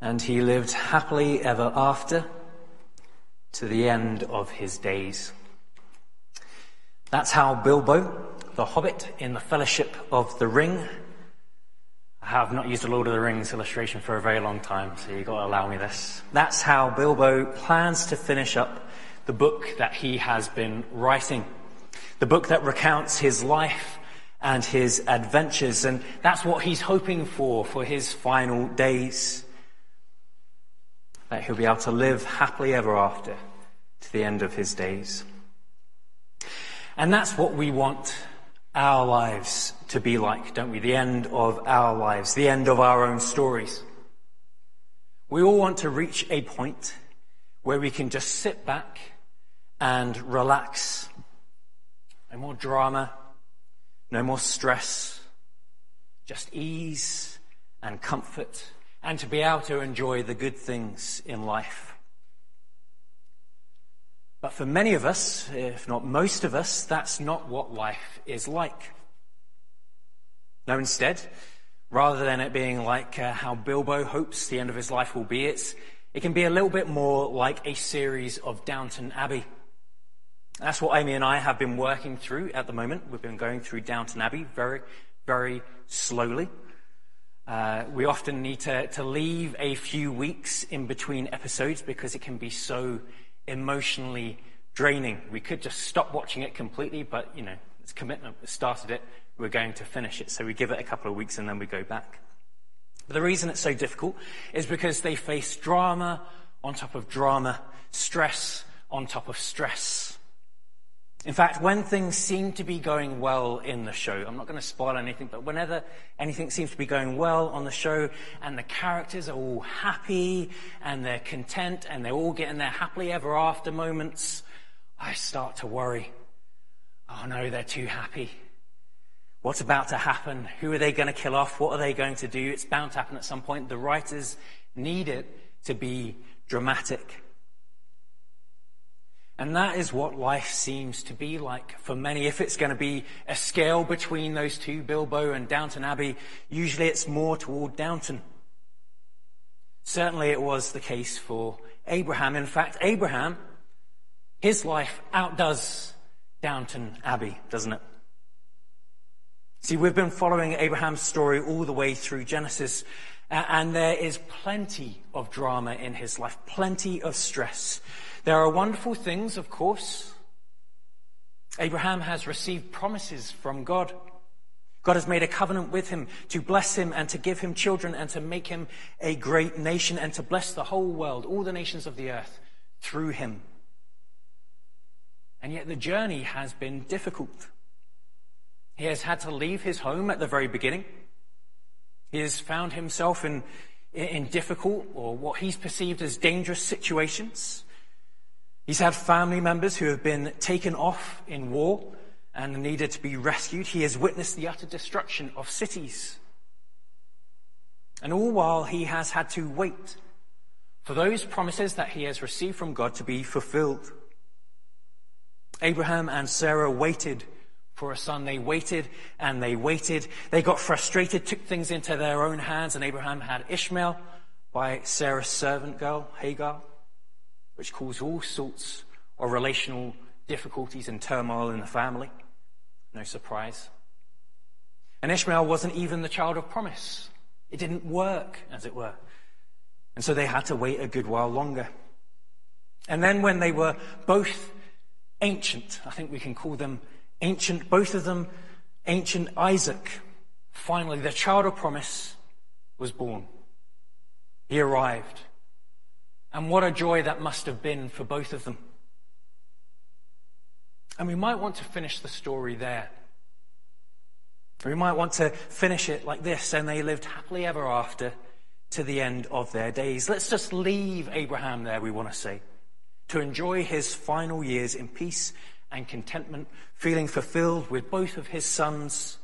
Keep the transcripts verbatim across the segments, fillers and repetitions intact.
And he lived happily ever after to the end of his days. That's how Bilbo, the Hobbit in the Fellowship of the Ring. I have not used a Lord of the Rings illustration for a very long time, so you've got to allow me this. That's how Bilbo plans to finish up the book that he has been writing. The book that recounts his life and his adventures, and that's what he's hoping for for his final days. That he'll be able to live happily ever after to the end of his days. And that's what we want our lives to be like, don't we? The end of our lives, the end of our own stories. We all want to reach a point where we can just sit back and relax. No more drama, no more stress, just ease and comfort, and to be able to enjoy the good things in life. But for many of us, if not most of us, that's not what life is like. No, instead, rather than it being like uh, how Bilbo hopes the end of his life will be, it's, it can be a little bit more like a series of Downton Abbey. That's what Amy and I have been working through at the moment. We've been going through Downton Abbey very, very slowly. Uh, we often need to, to leave a few weeks in between episodes because it can be so emotionally draining. We could just stop watching it completely, but, you know, it's commitment. We started it, we're going to finish it. So we give it a couple of weeks and then we go back. But the reason it's so difficult is because they face drama on top of drama, stress on top of stress. In fact, when things seem to be going well in the show, I'm not going to spoil anything, but whenever anything seems to be going well on the show and the characters are all happy and they're content and they're all getting their happily ever after moments, I start to worry. Oh no, they're too happy. What's about to happen? Who are they going to kill off? What are they going to do? It's bound to happen at some point. The writers need it to be dramatic. And that is what life seems to be like for many. If it's going to be a scale between those two, Bilbo and Downton Abbey, usually it's more toward Downton. Certainly it was the case for Abraham. In fact, Abraham, his life outdoes Downton Abbey, doesn't it? See, we've been following Abraham's story all the way through Genesis, and there is plenty of drama in his life, plenty of stress. There are wonderful things, of course. Abraham has received promises from God. God has made a covenant with him to bless him and to give him children and to make him a great nation and to bless the whole world, all the nations of the earth, through him. And yet the journey has been difficult. He has had to leave his home at the very beginning. He has found himself in, in difficult or what he's perceived as dangerous situations. He's had family members who have been taken off in war and needed to be rescued. He has witnessed the utter destruction of cities. And all while he has had to wait for those promises that he has received from God to be fulfilled. Abraham and Sarah waited for a son. They waited and they waited. They got frustrated, took things into their own hands, and Abraham had Ishmael by Sarah's servant girl, Hagar, which caused all sorts of relational difficulties and turmoil in the family. No surprise. And Ishmael wasn't even the child of promise. It didn't work, as it were. And so they had to wait a good while longer. And then when they were both ancient, I think we can call them ancient, both of them ancient Isaac, finally the child of promise was born. He arrived. And what a joy that must have been for both of them. And we might want to finish the story there. We might want to finish it like this, and they lived happily ever after to the end of their days. Let's just leave Abraham there, we want to say, to enjoy his final years in peace and contentment, feeling fulfilled with both of his sons.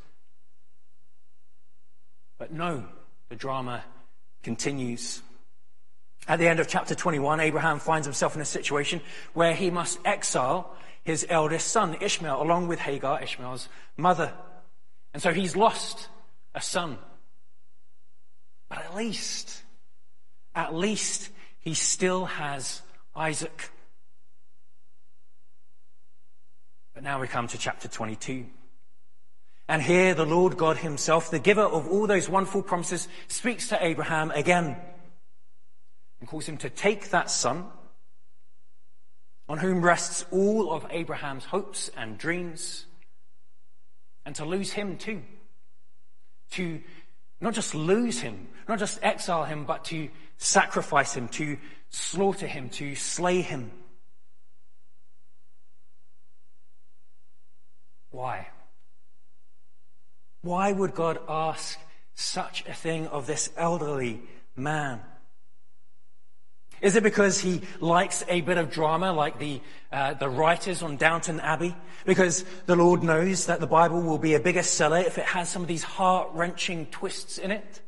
But no, the drama continues. At the end of chapter twenty-one, Abraham finds himself in a situation where he must exile his eldest son, Ishmael, along with Hagar, Ishmael's mother. And so he's lost a son. But at least, at least he still has Isaac. But now we come to chapter twenty-two. And here the Lord God himself, the giver of all those wonderful promises, speaks to Abraham again and calls him to take that son, on whom rests all of Abraham's hopes and dreams, and to lose him too. To not just lose him, not just exile him, but to sacrifice him, to slaughter him, to slay him. Why? Why would God ask such a thing of this elderly man? Is it because he likes a bit of drama like the uh, the writers on Downton Abbey? Because the Lord knows that the Bible will be a bigger seller if it has some of these heart-wrenching twists in it?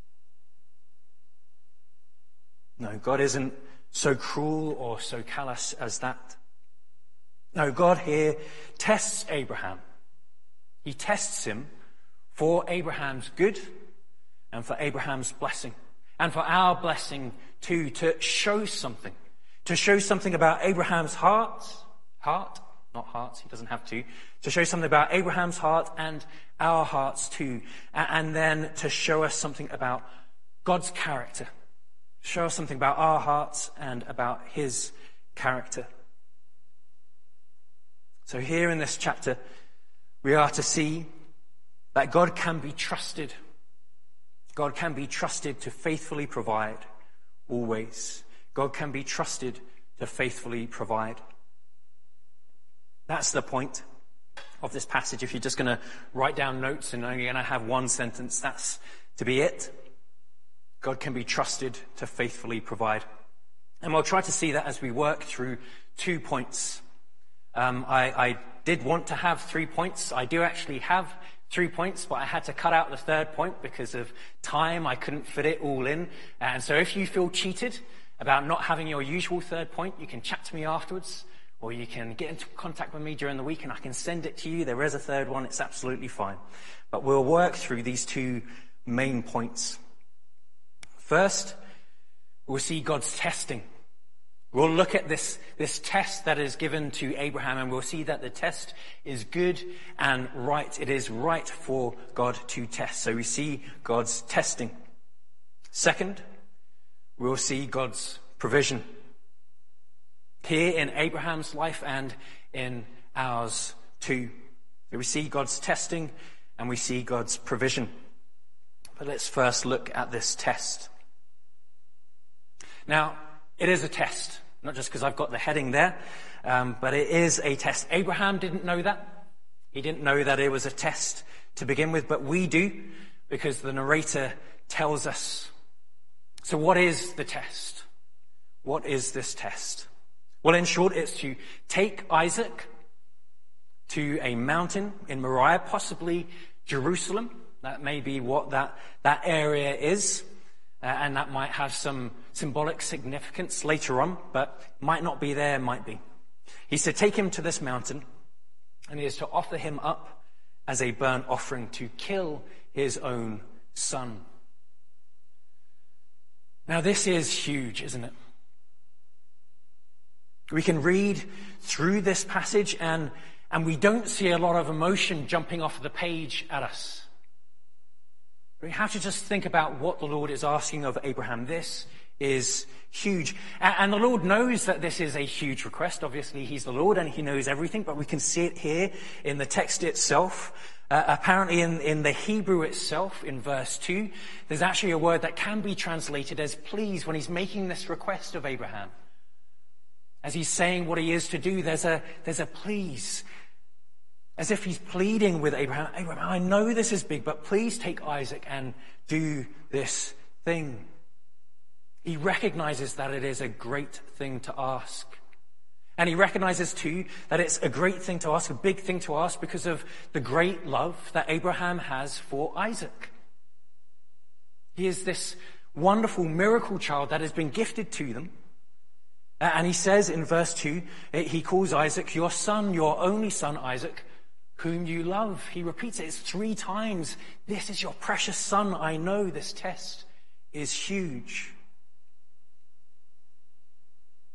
No, God isn't so cruel or so callous as that. No, God here tests Abraham. He tests him for Abraham's good and for Abraham's blessing. And for our blessing too, to show something. To show something about Abraham's heart. Heart, not hearts, he doesn't have to. To show something about Abraham's heart and our hearts too. And then to show us something about God's character. Show us something about our hearts and about his character. So here in this chapter, we are to see that God can be trusted. God can be trusted to faithfully provide always. God can be trusted to faithfully provide. That's the point of this passage. If you're just going to write down notes and only going to have one sentence, that's to be it. God can be trusted to faithfully provide. And we'll try to see that as we work through two points. Um, I, I did want to have three points. I do actually have three points, but I had to cut out the third point because of time. I couldn't fit it all in. And so if you feel cheated about not having your usual third point, you can chat to me afterwards, or you can get into contact with me during the week and I can send it to you. There is a third one. It's absolutely fine. But we'll work through these two main points. First, we'll see God's testing. We'll look at this, this test that is given to Abraham, and we'll see that the test is good and right. It is right for God to test. So we see God's testing. Second, we'll see God's provision. Here in Abraham's life and in ours too. So we see God's testing and we see God's provision. But let's first look at this test. Now, it is a test, not just because I've got the heading there, um, but it is a test. Abraham didn't know that. He didn't know that it was a test to begin with, but we do, because the narrator tells us. So what is the test? What is this test? Well, in short, it's to take Isaac to a mountain in Moriah, possibly Jerusalem. That may be what that, that area is. Uh, and that might have some symbolic significance later on, but might not be there, might be. He's to take him to this mountain, and he is to offer him up as a burnt offering to kill his own son. Now this is huge, isn't it? We can read through this passage and, and we don't see a lot of emotion jumping off the page at us. We have to just think about what the Lord is asking of Abraham. This is huge. And the Lord knows that this is a huge request. Obviously, he's the Lord and he knows everything, but we can see it here in the text itself. Uh, apparently in, in the Hebrew itself, in verse two, there's actually a word that can be translated as please when he's making this request of Abraham. As he's saying what he is to do, there's a, there's a please. As if he's pleading with Abraham, Abraham, I know this is big, but please take Isaac and do this thing. He recognizes that it is a great thing to ask. And he recognizes too that it's a great thing to ask, a big thing to ask because of the great love that Abraham has for Isaac. He is this wonderful miracle child that has been gifted to them. And he says in verse two, he calls Isaac your son, your only son Isaac, whom you love. He repeats it it's three times. This is your precious son. I know this test is huge.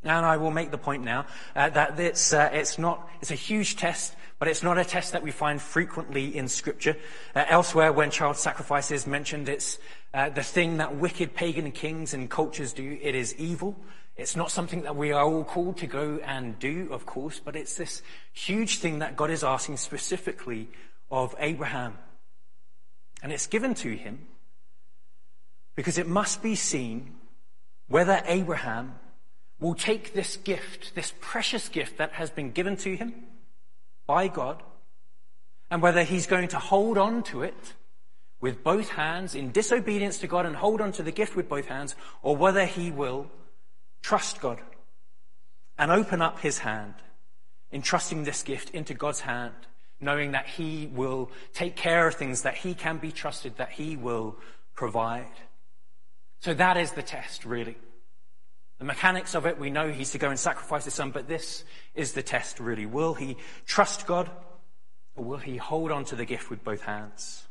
And I will make the point now uh, that it's, uh, it's not, it's a huge test, but it's not a test that we find frequently in Scripture. Uh, elsewhere, when child sacrifice is mentioned, it's uh, the thing that wicked pagan kings and cultures do. It is evil. It's not something that we are all called to go and do, of course, but it's this huge thing that God is asking specifically of Abraham. And it's given to him because it must be seen whether Abraham will take this gift, this precious gift that has been given to him by God, and whether he's going to hold on to it with both hands in disobedience to God and hold on to the gift with both hands, or whether he will trust God and open up his hand, entrusting this gift into God's hand, knowing that he will take care of things, that he can be trusted, that he will provide. So that is the test, really. The mechanics of it, we know he's to go and sacrifice his son, but this is the test, really. Will he trust God, or will he hold on to the gift with both hands?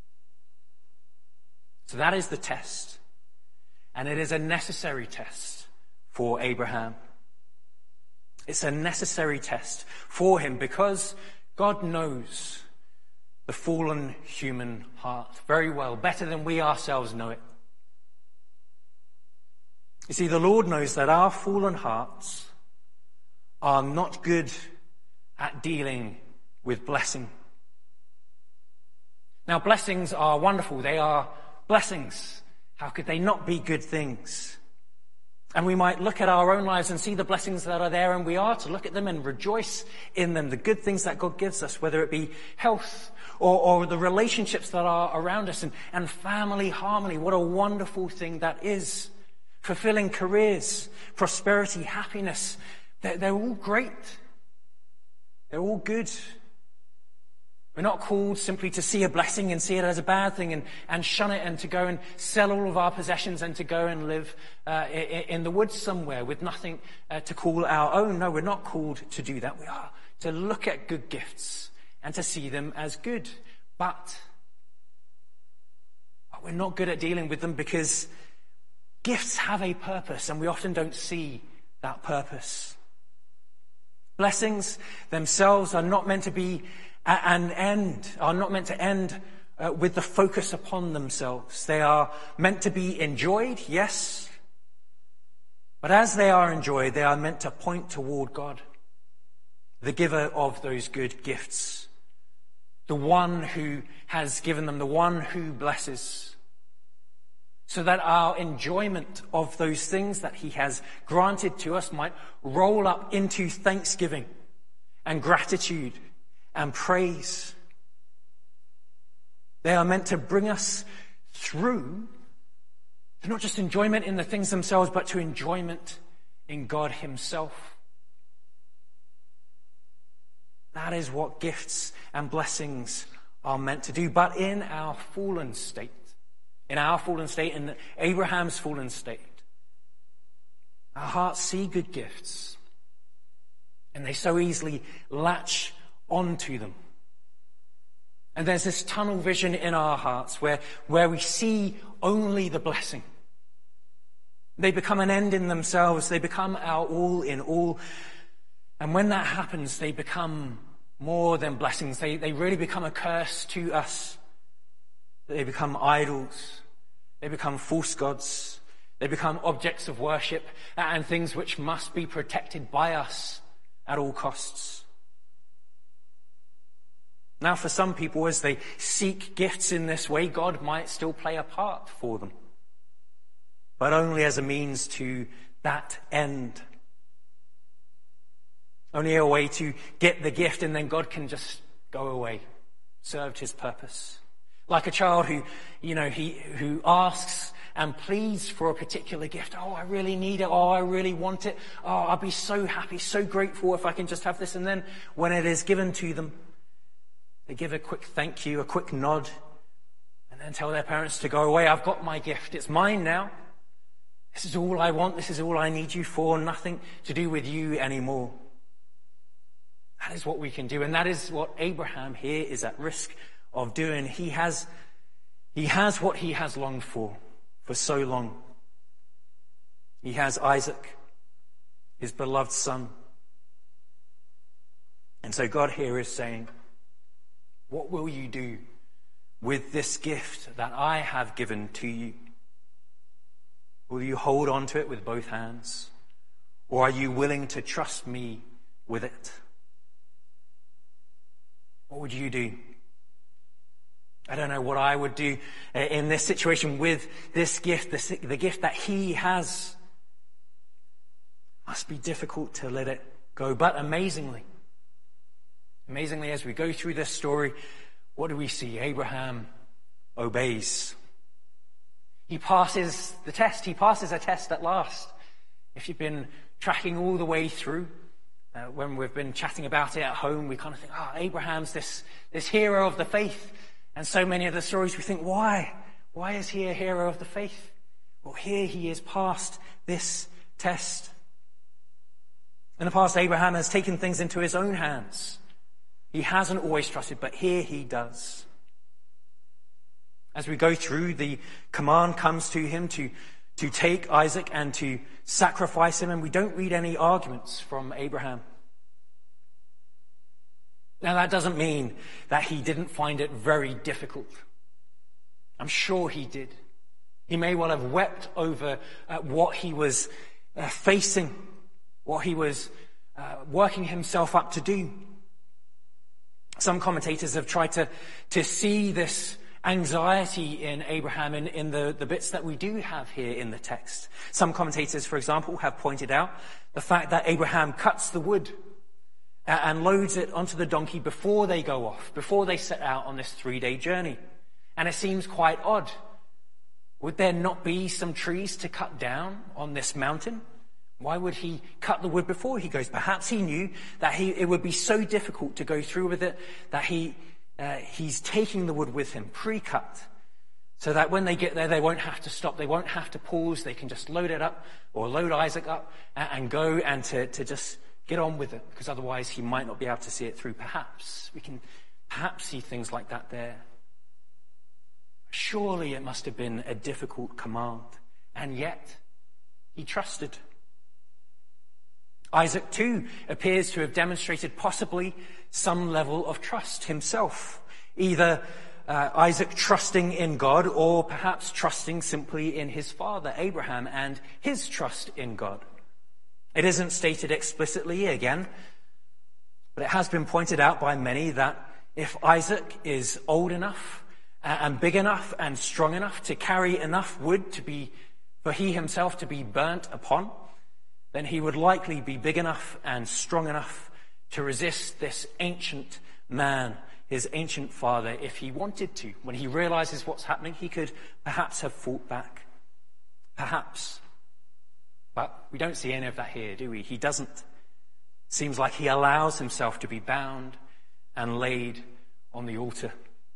So that is the test. And it is a necessary test for Abraham. It's a necessary test for him because God knows the fallen human heart very well, better than we ourselves know it. You see, the Lord knows that our fallen hearts are not good at dealing with blessing. Now, blessings are wonderful. They are blessings. How could they not be good things? And we might look at our own lives and see the blessings that are there, and we are to look at them and rejoice in them, the good things that God gives us, whether it be health or, or the relationships that are around us, and, and family harmony. What a wonderful thing that is. Fulfilling careers, prosperity, happiness. They're, they're all great. They're all good. We're not called simply to see a blessing and see it as a bad thing and, and shun it and to go and sell all of our possessions and to go and live uh, in, in the woods somewhere with nothing uh, to call our own. No, we're not called to do that. We are to look at good gifts and to see them as good. But, but we're not good at dealing with them because gifts have a purpose and we often don't see that purpose. Blessings themselves are not meant to be an end, are not meant to end uh, with the focus upon themselves. They are meant to be enjoyed, yes. But as they are enjoyed, they are meant to point toward God, the giver of those good gifts, the one who has given them, the one who blesses, so that our enjoyment of those things that he has granted to us might roll up into thanksgiving and gratitude and praise. They are meant to bring us through to not just enjoyment in the things themselves, but to enjoyment in God himself. That is what gifts and blessings are meant to do. But in our fallen state, in our fallen state, in Abraham's fallen state, our hearts see good gifts and they so easily latch onto them. And there's this tunnel vision in our hearts where, where we see only the blessing. They become an end in themselves. They become our all in all. And when that happens, they become more than blessings. They, they really become a curse to us. They become idols. They become false gods. They become objects of worship and things which must be protected by us at all costs. Now, for some people, as they seek gifts in this way, God might still play a part for them, but only as a means to that end. Only a way to get the gift and then God can just go away, served his purpose. Like a child who, you know, he who asks and pleads for a particular gift. Oh, I really need it. Oh, I really want it. Oh, I'll be so happy, so grateful if I can just have this. And then when it is given to them, they give a quick thank you, a quick nod, and then tell their parents to go away. I've got my gift. It's mine now. This is all I want. This is all I need you for. Nothing to do with you anymore. That is what we can do. And that is what Abraham here is at risk of doing. He has, he has what he has longed for, for so long. He has Isaac. his beloved son. And so God here is saying, what will you do with this gift that I have given to you? Will you hold on to it with both hands? Or are you willing to trust me with it? What would you do? I don't know what I would do in this situation with this gift, the, the gift that he has. It must be difficult to let it go, but amazingly, Amazingly, as we go through this story, what do we see? Abraham obeys. He passes the test. He passes a test at last. If you've been tracking all the way through, uh, when we've been chatting about it at home, we kind of think, oh, Abraham's this, this hero of the faith. And so many of the stories we think, why? Why is he a hero of the faith? Well, here he is past this test. In the past, Abraham has taken things into his own hands. He hasn't always trusted, but here he does. As we go through, the command comes to him to, to take Isaac and to sacrifice him, and we don't read any arguments from Abraham. Now, that doesn't mean that he didn't find it very difficult. I'm sure he did. He may well have wept over uh, what he was uh, facing, what he was uh, working himself up to do. Some commentators have tried to, to see this anxiety in Abraham in, in the, the bits that we do have here in the text. Some commentators, for example, have pointed out the fact that Abraham cuts the wood and loads it onto the donkey before they go off, before they set out on this three-day journey. And it seems quite odd. Would there not be some trees to cut down on this mountain? Why would he cut the wood before he goes? Perhaps he knew that he, it would be so difficult to go through with it that he uh, he's taking the wood with him, pre-cut, so that when they get there, they won't have to stop. They won't have to pause. They can just load it up or load Isaac up and, and go and to, to just get on with it, because otherwise he might not be able to see it through. Perhaps we can perhaps see things like that there. Surely it must have been a difficult command, and yet he trusted. Isaac, too, appears to have demonstrated possibly some level of trust himself. Either uh, Isaac trusting in God, or perhaps trusting simply in his father, Abraham, and his trust in God. It isn't stated explicitly again, but it has been pointed out by many that if Isaac is old enough and big enough and strong enough to carry enough wood to be, for he himself to be burnt upon, then he would likely be big enough and strong enough to resist this ancient man, his ancient father, if he wanted to. When he realizes what's happening, he could perhaps have fought back. Perhaps. But we don't see any of that here, do we? He doesn't. Seems like he allows himself to be bound and laid on the altar.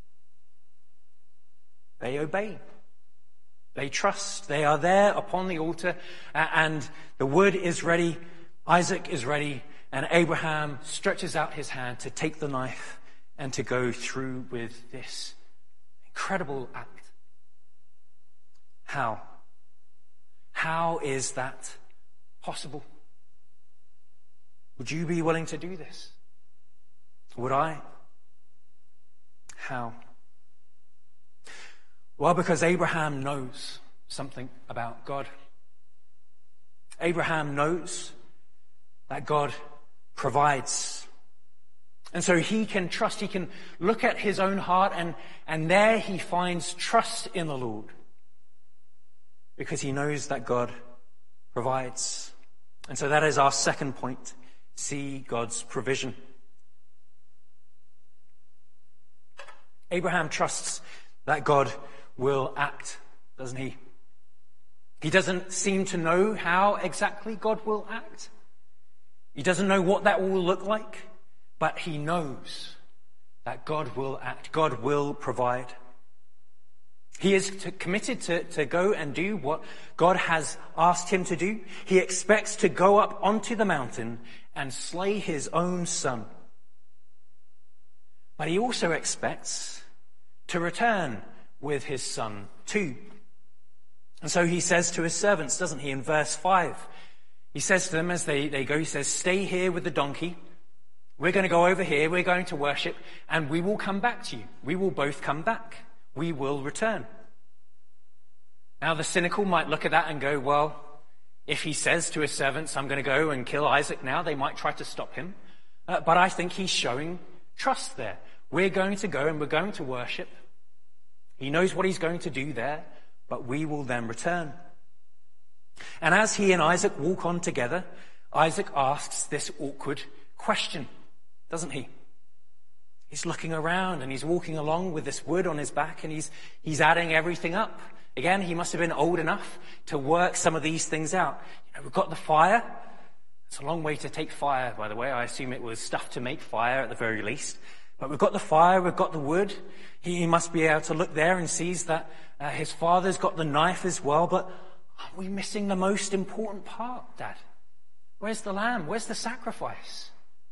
They obey. They trust. They are there upon the altar, and the wood is ready. Isaac is ready, and Abraham stretches out his hand to take the knife and to go through with this incredible act. How? How is that possible? Would you be willing to do this? Would I? How? Well, because Abraham knows something about God. Abraham knows that God provides. And so he can trust, he can look at his own heart, and, and there he finds trust in the Lord. Because he knows that God provides. And so that is our second point. See God's provision. Abraham trusts that God will act, doesn't he? He doesn't seem to know how exactly God will act. He doesn't know what that will look like, but he knows that God will act. God will provide. He is to, committed to, to go and do what God has asked him to do. He expects to go up onto the mountain and slay his own son. But he also expects to return with his son too. And so he says to his servants, doesn't he, in verse five, he He says to them as they, they go, he says, stay here with the donkey. We're going to go over here. We're going to worship and we will come back to you. We will both come back. We will return. Now the cynical might look at that and go, well, if he says to his servants, I'm going to go and kill Isaac now, they might try to stop him. Uh, but I think he's showing trust there. We're going to go and we're going to worship. He knows what he's going to do there, but we will then return. And as he and Isaac walk on together, Isaac asks this awkward question, doesn't he? He's looking around and he's walking along with this wood on his back and he's, he's adding everything up. Again, he must have been old enough to work some of these things out. You know, we've got the fire. It's a long way to take fire, by the way. I assume it was stuff to make fire at the very least. But we've got the fire, we've got the wood. He, he must be able to look there and sees that uh, his father's got the knife as well. But aren't we missing the most important part, Dad? Where's the lamb? Where's the sacrifice?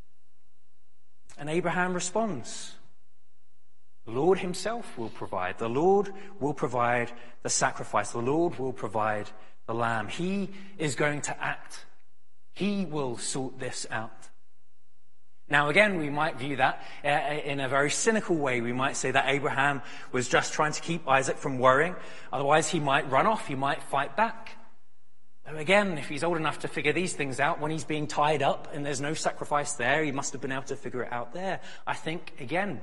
And Abraham responds, the Lord himself will provide. The Lord will provide the sacrifice. The Lord will provide the lamb. He is going to act. He will sort this out. Now again, we might view that uh, in a very cynical way. We might say that Abraham was just trying to keep Isaac from worrying. Otherwise he might run off, he might fight back. Again, if he's old enough to figure these things out, when he's being tied up and there's no sacrifice there, he must have been able to figure it out there. I think, again,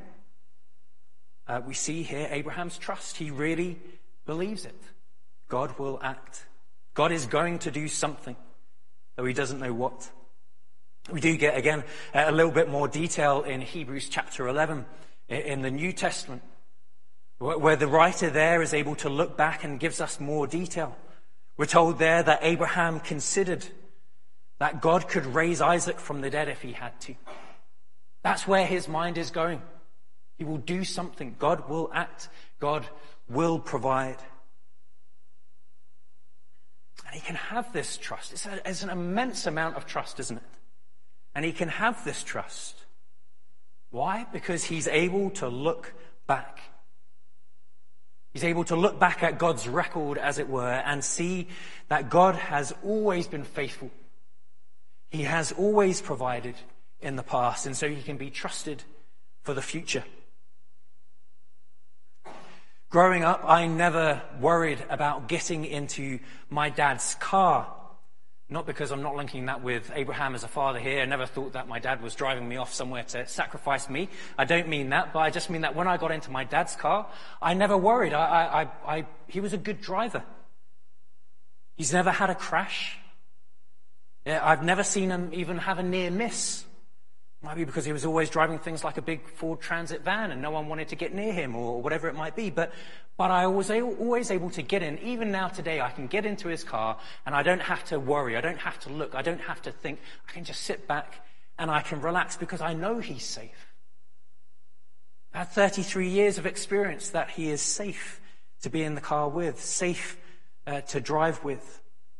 uh, we see here Abraham's trust. He really believes it. God will act. God is going to do something, though he doesn't know what. We do get, again, a little bit more detail in Hebrews chapter eleven in the New Testament, where the writer there is able to look back and gives us more detail. We're told there that Abraham considered that God could raise Isaac from the dead if he had to. That's where his mind is going. He will do something. God will act. God will provide. And he can have this trust. It's, a, it's an immense amount of trust, isn't it? And he can have this trust. Why? Because he's able to look back. He's able to look back at God's record, as it were, and see that God has always been faithful. He has always provided in the past, and so he can be trusted for the future. Growing up, I never worried about getting into my dad's car. Not because I'm not linking that with Abraham as a father here. I never thought that my dad was driving me off somewhere to sacrifice me. I don't mean that, but I just mean that when I got into my dad's car, I never worried. I, I, I, I, he was a good driver. He's never had a crash. Yeah, I've never seen him even have a near miss. Might be because he was always driving things like a big Ford Transit van and no one wanted to get near him or whatever it might be. But, but I was always able to get in. Even now today, I can get into his car and I don't have to worry. I don't have to look. I don't have to think. I can just sit back and I can relax because I know he's safe. I had thirty-three years of experience that he is safe to be in the car with, safe uh, to drive with.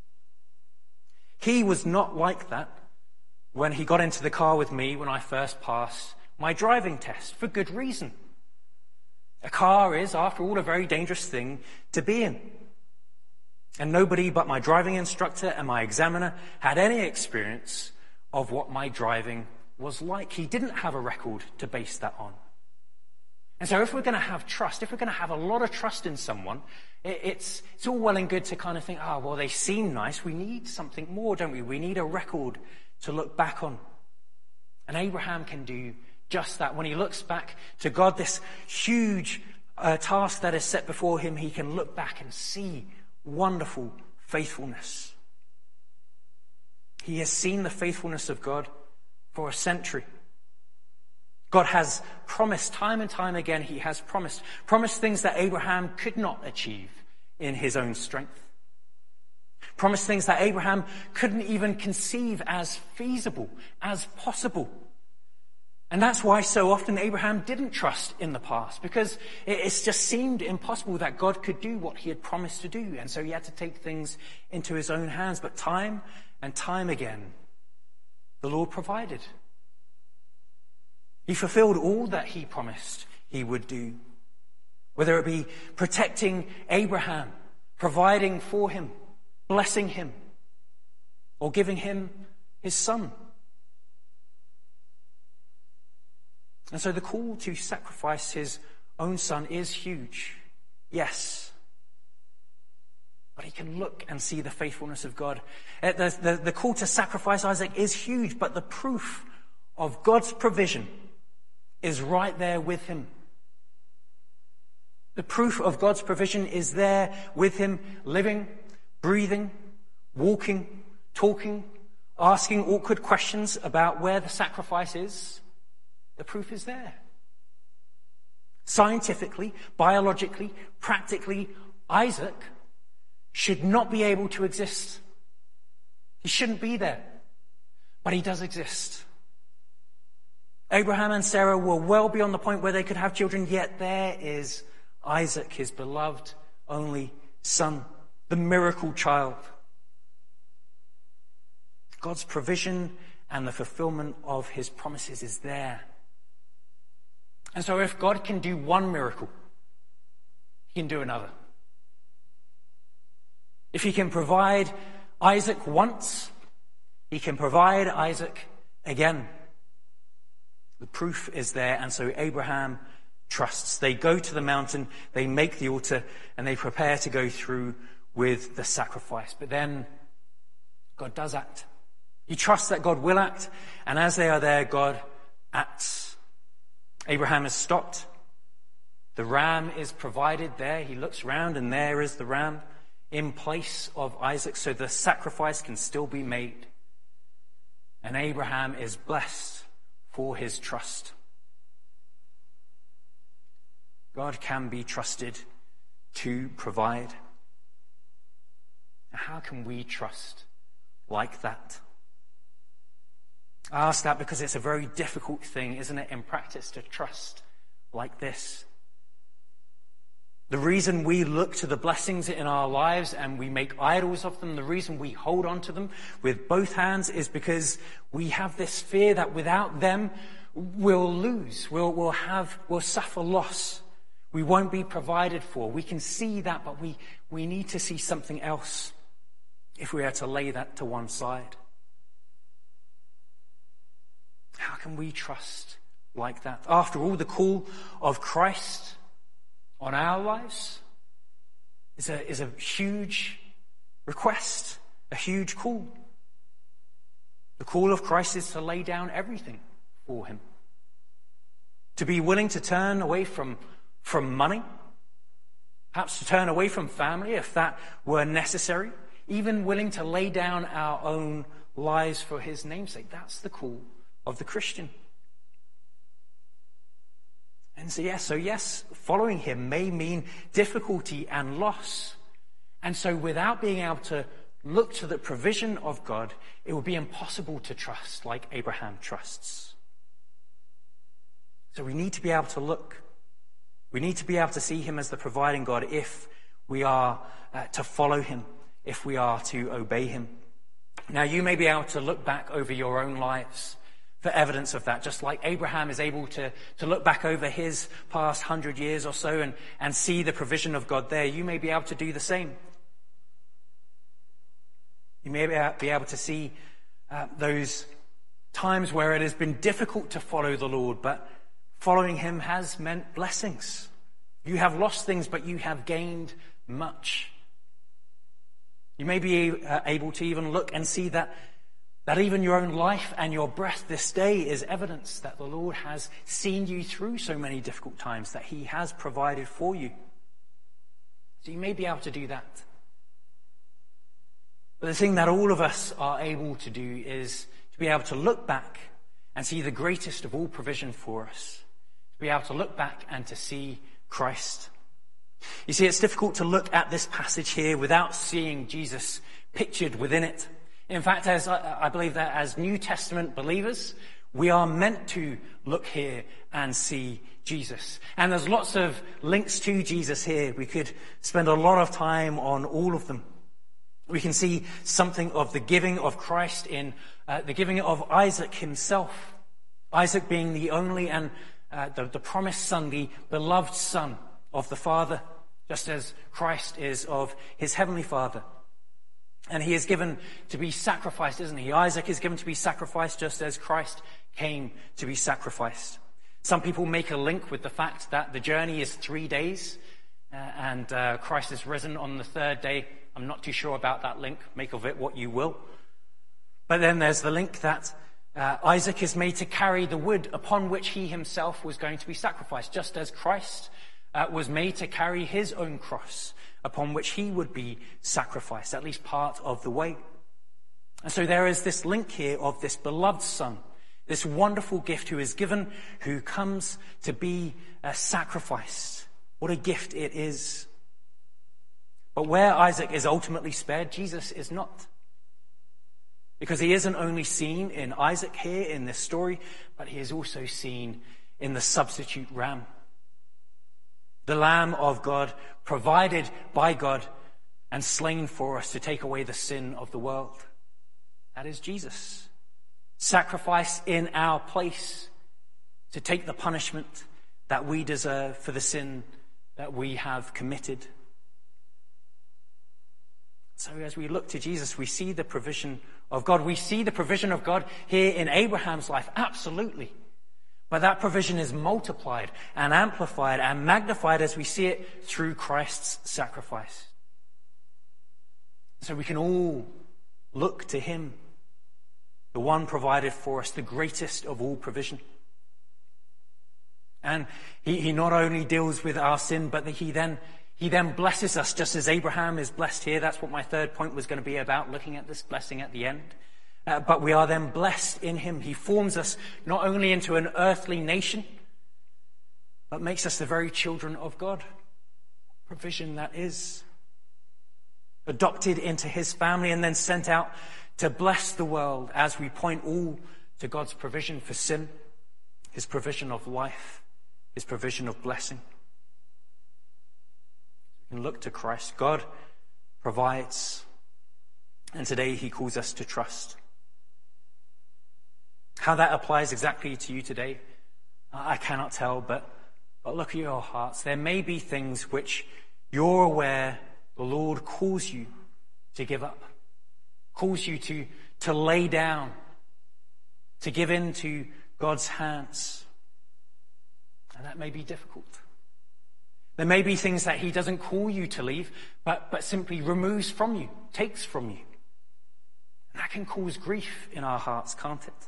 He was not like that when he got into the car with me when I first passed my driving test, for good reason. A car is, after all, a very dangerous thing to be in. And nobody but my driving instructor and my examiner had any experience of what my driving was like. He didn't have a record to base that on. And so if we're going to have trust, if we're going to have a lot of trust in someone, it's, it's all well and good to kind of think, oh, well, they seem nice. We need something more, don't we? We need a record to look back on. And Abraham can do just that. When he looks back to God, this huge uh, task that is set before him, he can look back and see wonderful faithfulness. He has seen the faithfulness of God for a century. God has promised time and time again, he has promised, promised things that Abraham could not achieve in his own strength. Promised things that Abraham couldn't even conceive as feasible, as possible. And that's why so often Abraham didn't trust in the past, because it's just seemed impossible that God could do what he had promised to do. And so he had to take things into his own hands. But time and time again, the Lord provided. He fulfilled all that he promised he would do. Whether it be protecting Abraham, providing for him, blessing him, or giving him his son. And so the call to sacrifice his own son is huge, yes. But he can look and see the faithfulness of God. The, the, the call to sacrifice Isaac is huge, but the proof of God's provision is right there with him. The proof of God's provision is there with him, living, breathing, walking, talking, asking awkward questions about where the sacrifice is. The proof is there. Scientifically, biologically, practically, Isaac should not be able to exist. He shouldn't be there. But he does exist. Abraham and Sarah were well beyond the point where they could have children, yet there is Isaac, his beloved only son, the miracle child. God's provision and the fulfillment of his promises is there. And so if God can do one miracle, he can do another. If he can provide Isaac once, he can provide Isaac again. The proof is there, and so Abraham trusts. They go to the mountain, they make the altar, and they prepare to go through with the sacrifice. But then God does act. He trusts that God will act, and as they are there, God acts. Abraham is stopped. The ram is provided there. He looks round, and there is the ram in place of Isaac, so the sacrifice can still be made. And Abraham is blessed for his trust. God can be trusted to provide. How can we trust like that? I ask that because it's a very difficult thing, isn't it, in practice, to trust like this. The reason we look to the blessings in our lives and we make idols of them, the reason we hold on to them with both hands is because we have this fear that without them, we'll lose, we'll, we'll have, we'll suffer loss. We won't be provided for. We can see that, but we, we need to see something else if we are to lay that to one side. How can we trust like that? After all, the call of Christ on our lives is a, is a huge request, a huge call. The call of Christ is to lay down everything for him. To be willing to turn away from, from money, perhaps to turn away from family if that were necessary, even willing to lay down our own lives for his namesake. That's the call of the Christian. And so yes, so yes, following him may mean difficulty and loss. And so without being able to look to the provision of God, it would be impossible to trust like Abraham trusts. So we need to be able to look. We need to be able to see him as the providing God if we are uh, to follow him, if we are to obey him. Now you may be able to look back over your own lives for evidence of that, just like Abraham is able to, to look back over his past hundred years or so and, and see the provision of God there. You may be able to do the same. You may be able to see uh, those times where it has been difficult to follow the Lord, but following him has meant blessings. You have lost things, but you have gained much. You may be uh, able to even look and see that That even your own life and your breath this day is evidence that the Lord has seen you through so many difficult times, that he has provided for you. So you may be able to do that. But the thing that all of us are able to do is to be able to look back and see the greatest of all provision for us. To be able to look back and to see Christ. You see, it's difficult to look at this passage here without seeing Jesus pictured within it. In fact, as I believe that as New Testament believers, we are meant to look here and see Jesus. And there's lots of links to Jesus here. We could spend a lot of time on all of them. We can see something of the giving of Christ in uh, the giving of Isaac himself. Isaac being the only and uh, the, the promised son, the beloved son of the Father, just as Christ is of his heavenly Father. And he is given to be sacrificed, isn't he? Isaac is given to be sacrificed just as Christ came to be sacrificed. Some people make a link with the fact that the journey is three days uh, and uh, Christ is risen on the third day. I'm not too sure about that link. Make of it what you will. But then there's the link that uh, Isaac is made to carry the wood upon which he himself was going to be sacrificed, just as Christ uh, was made to carry his own cross upon which he would be sacrificed, at least part of the way. And so there is this link here of this beloved son, this wonderful gift who is given, who comes to be uh, sacrificed. What a gift it is. But where Isaac is ultimately spared, Jesus is not. Because he isn't only seen in Isaac here in this story, but he is also seen in the substitute ram. The Lamb of God, provided by God and slain for us to take away the sin of the world. That is Jesus. Sacrificed in our place to take the punishment that we deserve for the sin that we have committed. So as we look to Jesus, we see the provision of God. We see the provision of God here in Abraham's life, absolutely. But that provision is multiplied and amplified and magnified as we see it through Christ's sacrifice. So we can all look to him, the one provided for us, the greatest of all provision. And he, he not only deals with our sin, but he then, he then blesses us just as Abraham is blessed here. That's what my third point was going to be about, looking at this blessing at the end. Uh, but we are then blessed in him. He forms us not only into an earthly nation, but makes us the very children of God. Provision that is. Adopted into his family and then sent out to bless the world as we point all to God's provision for sin, his provision of life, his provision of blessing. We can look to Christ. God provides, and today he calls us to trust. How that applies exactly to you today, I cannot tell, but, but look at your hearts. There may be things which you're aware the Lord calls you to give up, calls you to, to lay down, to give in to God's hands. And that may be difficult. There may be things that he doesn't call you to leave, but, but simply removes from you, takes from you. And that can cause grief in our hearts, can't it?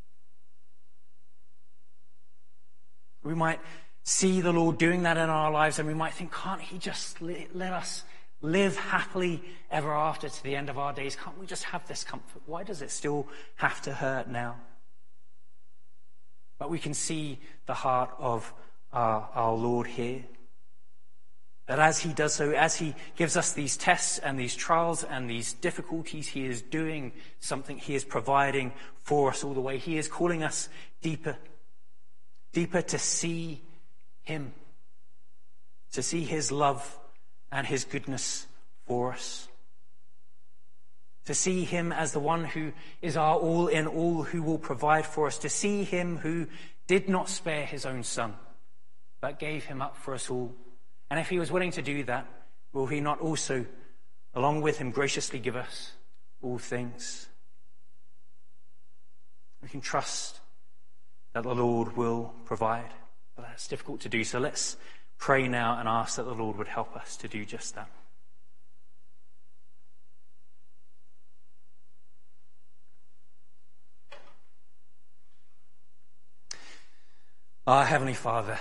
We might see the Lord doing that in our lives and we might think, can't he just let us live happily ever after to the end of our days? Can't we just have this comfort? Why does it still have to hurt now? But we can see the heart of our, our Lord here. That as he does so, as he gives us these tests and these trials and these difficulties, he is doing something. He is providing for us all the way. He is calling us deeper. Deeper to see him, to see his love and his goodness for us, to see him as the one who is our all in all, who will provide for us, to see him who did not spare his own son, but gave him up for us all. And if he was willing to do that, will he not also, along with him, graciously give us all things? We can trust that the Lord will provide. But that's difficult to do. So let's pray now and ask that the Lord would help us to do just that. Our Heavenly Father,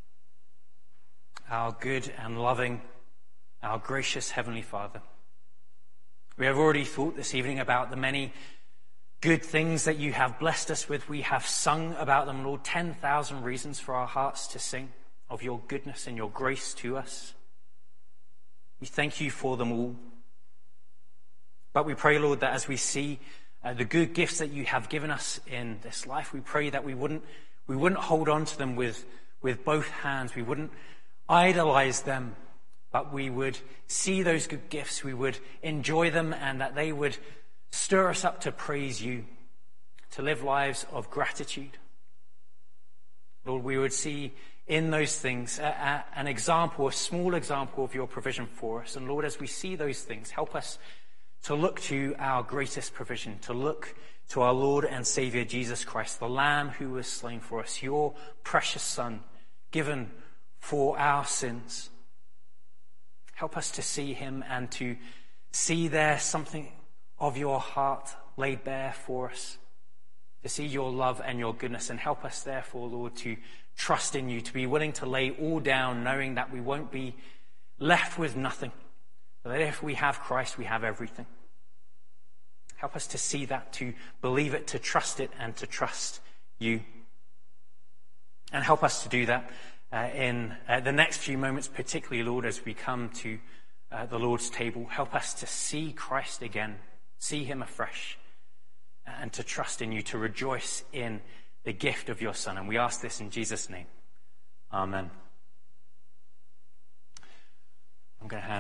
our good and loving, our gracious Heavenly Father, we have already thought this evening about the many good things that you have blessed us with. We have sung about them, Lord, ten thousand reasons for our hearts to sing of your goodness and your grace to us. We thank you for them all. But we pray, Lord, that as we see uh, the good gifts that you have given us in this life, we pray that we wouldn't we wouldn't hold on to them with, with both hands. We wouldn't idolize them, but we would see those good gifts, we would enjoy them, and that they would stir us up to praise you, to live lives of gratitude. Lord, we would see in those things a, a, an example, a small example of your provision for us. And Lord, as we see those things, help us to look to our greatest provision, to look to our Lord and Saviour Jesus Christ, the Lamb who was slain for us, your precious Son, given for our sins. Help us to see him and to see there something of your heart laid bare for us, to see your love and your goodness, and help us therefore, Lord, to trust in you, to be willing to lay all down, knowing that we won't be left with nothing, but that if we have Christ, we have everything. Help us to see that, to believe it, to trust it, and to trust you. And help us to do that uh, in uh, the next few moments, particularly, Lord, as we come to uh, the Lord's table. Help us to see Christ again, see him afresh, and to trust in you, to rejoice in the gift of your Son. And we ask this in Jesus' name. Amen. I'm going to hand